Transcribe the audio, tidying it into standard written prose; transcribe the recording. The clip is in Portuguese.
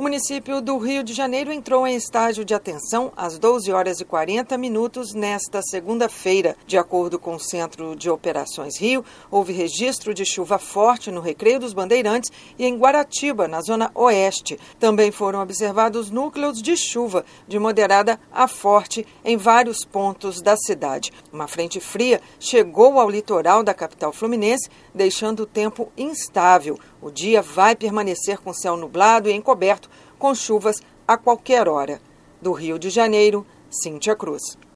município do Rio de Janeiro entrou em estágio de atenção às 12h40 nesta segunda-feira. De acordo com o Centro de Operações Rio, houve registro de chuva forte no Recreio dos Bandeirantes e em Guaratiba, na zona oeste. Também foram observados núcleos de chuva de moderada a forte em vários pontos da cidade. Uma frente fria chegou ao litoral da capital fluminense, deixando o tempo instável. O dia vai permanecer com céu nublado e encoberto, com chuvas a qualquer hora. Do Rio de Janeiro, Cíntia Cruz.